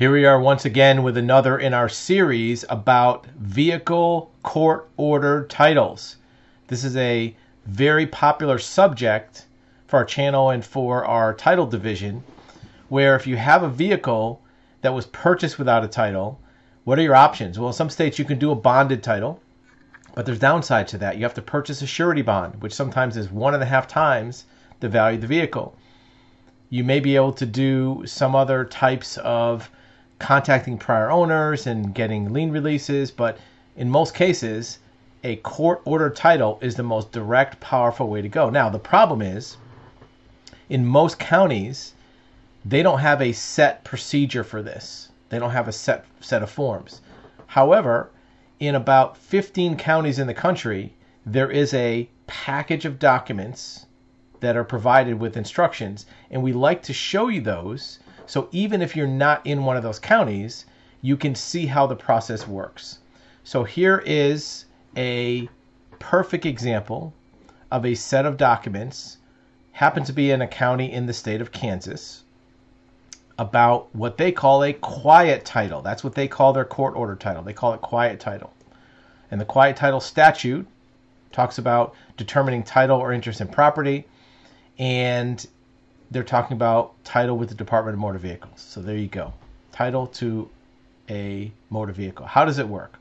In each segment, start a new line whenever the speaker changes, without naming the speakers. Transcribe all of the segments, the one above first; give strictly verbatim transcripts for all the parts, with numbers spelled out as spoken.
Here we are once again with another in our series about vehicle court order titles. This is a very popular subject for our channel and for our title division, where if you have a vehicle that was purchased without a title, what are your options? Well, in some states you can do a bonded title, but there's downside to that. You have to purchase a surety bond, which sometimes is one and a half times the value of the vehicle. You may be able to do some other types of contacting prior owners and getting lien releases, but in most cases, a court order title is the most direct, powerful way to go. Now, the problem is, in most counties, they don't have a set procedure for this. They don't have a set set of forms. However, in about fifteen counties in the country, there is a package of documents that are provided with instructions, and we like to show you those. So even if you're not in one of those counties, you can see how the process works. So here is a perfect example of a set of documents, happens to be in a county in the state of Kansas, about what they call a quiet title. That's what they call their court order title. They call it quiet title. And the quiet title statute talks about determining title or interest in property, and they're talking about title with the Department of Motor Vehicles. So there you go. Title to a motor vehicle. How does it work?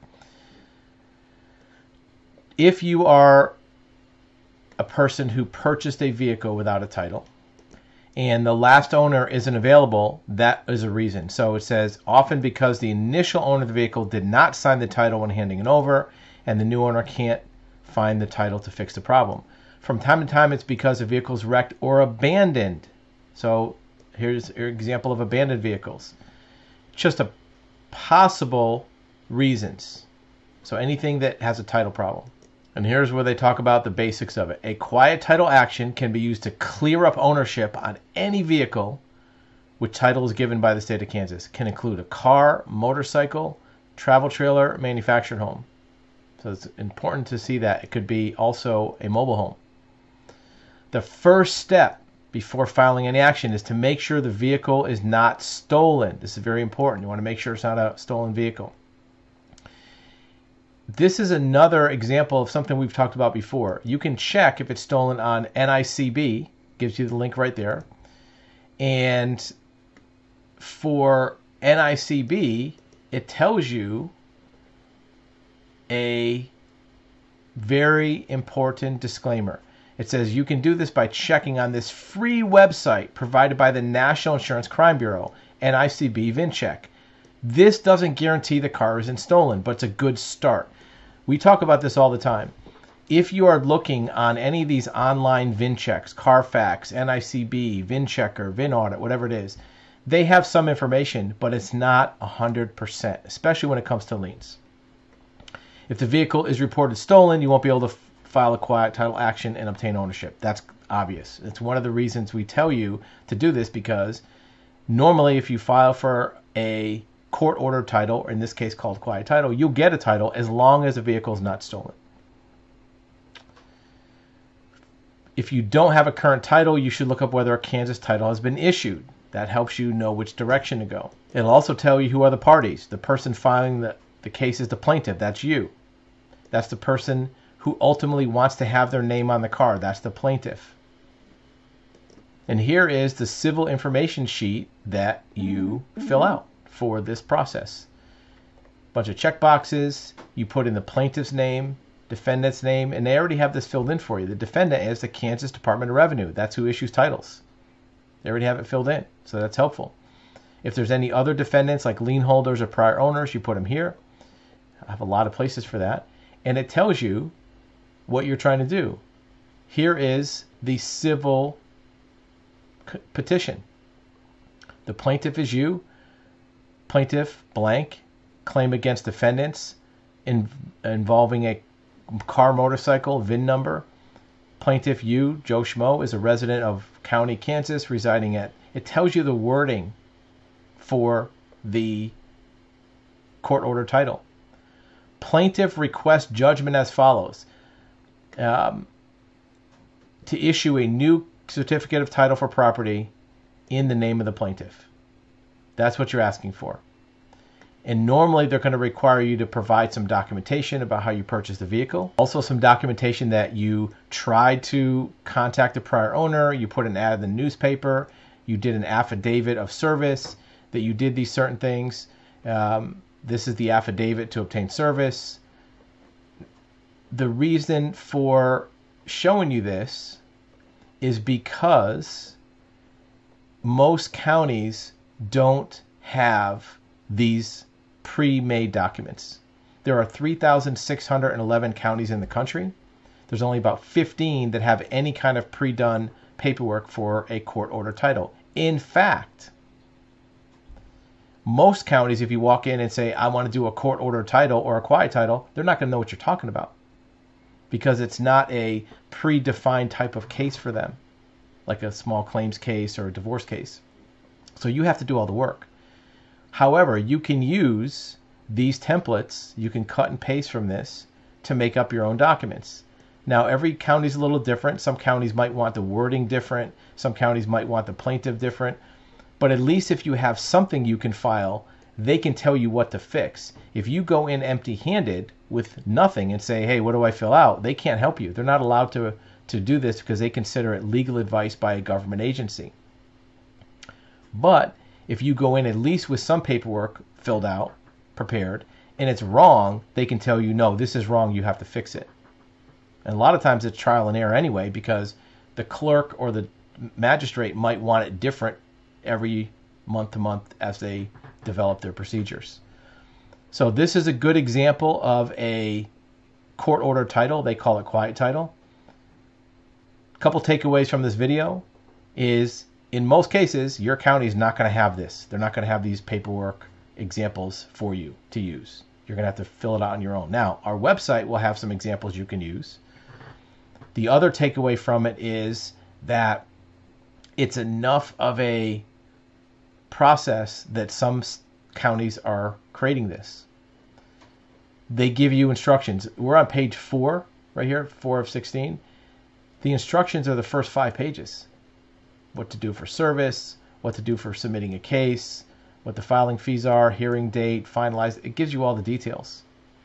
If you are a person who purchased a vehicle without a title and the last owner isn't available, that is a reason. So it says, often because the initial owner of the vehicle did not sign the title when handing it over and the new owner can't find the title to fix the problem. From time to time, it's because a vehicle is wrecked or abandoned. So here's an example of abandoned vehicles. Just a possible reasons. So anything that has a title problem. And here's where they talk about the basics of it. A quiet title action can be used to clear up ownership on any vehicle which title is given by the state of Kansas. Can include a car, motorcycle, travel trailer, manufactured home. So it's important to see that. It could be also a mobile home. The first step before filing any action is to make sure the vehicle is not stolen. This is very important. You want to make sure it's not a stolen vehicle. This is another example of something we've talked about before. You can check if it's stolen on N I C B. Gives you the link right there. And for N I C B, it tells you a very important disclaimer. It says you can do this by checking on this free website provided by the National Insurance Crime Bureau, N I C B VinCheck. This doesn't guarantee the car isn't stolen, but it's a good start. We talk about this all the time. If you are looking on any of these online VinChecks, Carfax, N I C B, VinChecker, VinAudit, whatever it is, they have some information, but it's not one hundred percent, especially when it comes to liens. If the vehicle is reported stolen, you won't be able to file a quiet title action and obtain ownership. That's obvious. It's one of the reasons we tell you to do this, because normally if you file for a court order title, or in this case called quiet title, you'll get a title as long as the vehicle is not stolen. If you don't have a current title, you should look up whether a Kansas title has been issued. That helps you know which direction to go. It'll also tell you who are the parties. The person filing the, the case is the plaintiff. That's you. That's the person who ultimately wants to have their name on the car. That's the plaintiff. And here is the civil information sheet that you fill out for this process. Bunch of check boxes. You put in the plaintiff's name, defendant's name, and they already have this filled in for you. The defendant is the Kansas Department of Revenue. That's who issues titles. They already have it filled in, so that's helpful. If there's any other defendants like lien holders or prior owners, you put them here. I have a lot of places for that. And it tells you what you're trying to do. Here is the civil petition. The plaintiff is you. Plaintiff blank. Claim against defendants in, involving a car, motorcycle, V I N number. Plaintiff you, Joe Schmo, is a resident of County, Kansas, residing at. It tells you the wording for the court order title. Plaintiff requests judgment as follows. Um, to issue a new certificate of title for property in the name of the plaintiff. That's what you're asking for. And normally they're going to require you to provide some documentation about how you purchased the vehicle. Also some documentation that you tried to contact the prior owner, you put an ad in the newspaper, you did an affidavit of service, that you did these certain things. Um, this is the affidavit to obtain service. The reason for showing you this is because most counties don't have these pre-made documents. There are three thousand six hundred eleven counties in the country. There's only about fifteen that have any kind of pre-done paperwork for a court order title. In fact, most counties, if you walk in and say, I want to do a court order title or a quiet title, they're not going to know what you're talking about because it's not a predefined type of case for them, like a small claims case or a divorce case. So you have to do all the work. However, you can use these templates, you can cut and paste from this to make up your own documents. Now, every county is a little different. Some counties might want the wording different. Some counties might want the plaintiff different. But at least if you have something you can file, they can tell you what to fix. If you go in empty-handed with nothing and say, hey, what do I fill out? They can't help you. They're not allowed to, to do this because they consider it legal advice by a government agency. But if you go in at least with some paperwork filled out, prepared, and it's wrong, they can tell you, no, this is wrong, you have to fix it. And a lot of times it's trial and error anyway, because the clerk or the magistrate might want it different every month to month as they develop their procedures. So this is a good example of a court order title. They call it quiet title. A couple takeaways from this video is, in most cases, your county is not going to have this. They're not going to have these paperwork examples for you to use. You're going to have to fill it out on your own. Now, our website will have some examples you can use. The other takeaway from it is that it's enough of a process that some counties are creating this. They give you instructions. We're on page four, right here, four of sixteen. The instructions are the first five pages. What to do for service, what to do for submitting a case, what the filing fees are, hearing date, finalized. It gives you all the details.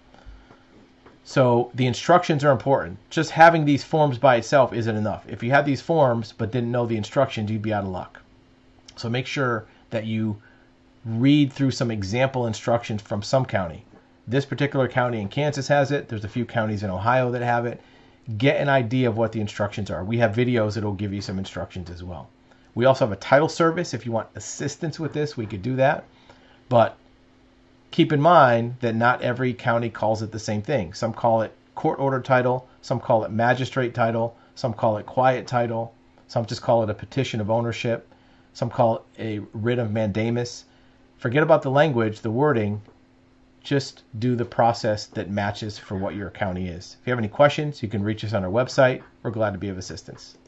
So the instructions are important. Just having these forms by itself isn't enough. If you had these forms but didn't know the instructions, you'd be out of luck. So make sure that you read through some example instructions from some county. This particular county in Kansas has it. There's a few counties in Ohio that have it. Get an idea of what the instructions are. We have videos that will give you some instructions as well. We also have a title service. If you want assistance with this, we could do that. But keep in mind that not every county calls it the same thing. Some call it court order title. Some call it magistrate title. Some call it quiet title. Some just call it a petition of ownership. Some call it a writ of mandamus. Forget about the language, the wording. Just do the process that matches for what your county is. If you have any questions, you can reach us on our website. We're glad to be of assistance.